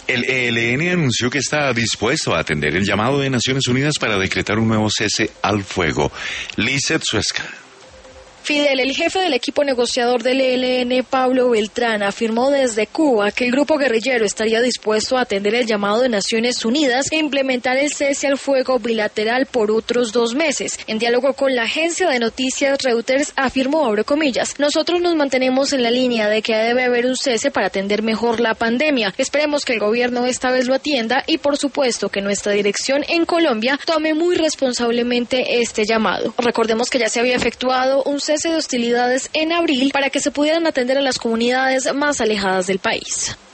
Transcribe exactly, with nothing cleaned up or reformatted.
El E L N anunció que está dispuesto a atender el llamado de Naciones Unidas para decretar un nuevo cese al fuego. Lizeth Suesca. Fidel, el jefe del equipo negociador del E L N, Pablo Beltrán, afirmó desde Cuba que el grupo guerrillero estaría dispuesto a atender el llamado de Naciones Unidas e implementar el cese al fuego bilateral por otros dos meses. En diálogo con la agencia de noticias Reuters, afirmó, abro comillas, nosotros nos mantenemos en la línea de que debe haber un cese para atender mejor la pandemia. Esperemos que el gobierno esta vez lo atienda y, por supuesto, que nuestra dirección en Colombia tome muy responsablemente este llamado. Recordemos que ya se había efectuado un cese de hostilidades en abril para que se pudieran atender a las comunidades más alejadas del país.